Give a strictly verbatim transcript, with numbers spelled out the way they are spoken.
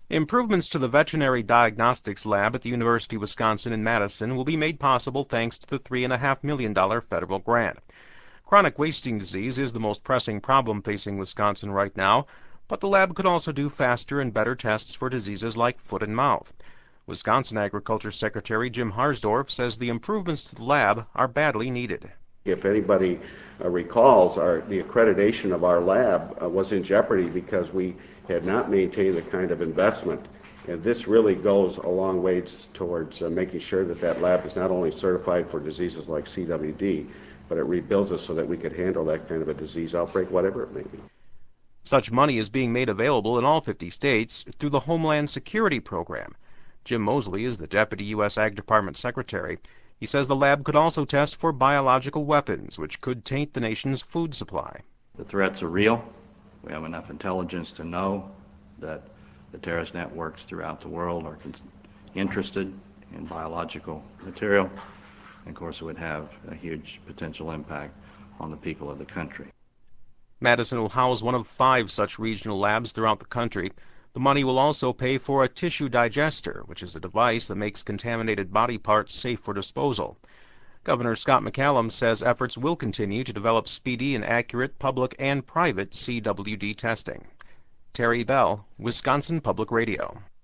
Improvements to the Veterinary Diagnostics Lab at the University of Wisconsin in Madison will be made possible thanks to the three point five million dollars federal grant. Chronic wasting disease is the most pressing problem facing Wisconsin right now, but the lab could also do faster and better tests for diseases like foot and mouth. Wisconsin Agriculture Secretary Jim Harsdorf says the improvements to the lab are badly needed. If anybody uh, recalls, our, the accreditation of our lab uh, was in jeopardy because we had not maintained the kind of investment. And this really goes a long ways towards uh, making sure that that lab is not only certified for diseases like C W D, but it rebuilds us so that we could handle that kind of a disease outbreak, whatever it may be. Such money is being made available in all fifty states through the Homeland Security Program. Jim Mosley is the Deputy U S Ag Department Secretary. He says the lab could also test for biological weapons, which could taint the nation's food supply. The threats are real. We have enough intelligence to know that the terrorist networks throughout the world are interested in biological material. And of course, it would have a huge potential impact on the people of the country. Madison will house one of five such regional labs throughout the country. The money will also pay for a tissue digester, which is a device that makes contaminated body parts safe for disposal. Governor Scott McCallum says efforts will continue to develop speedy and accurate public and private C W D testing. Terry Bell, Wisconsin Public Radio.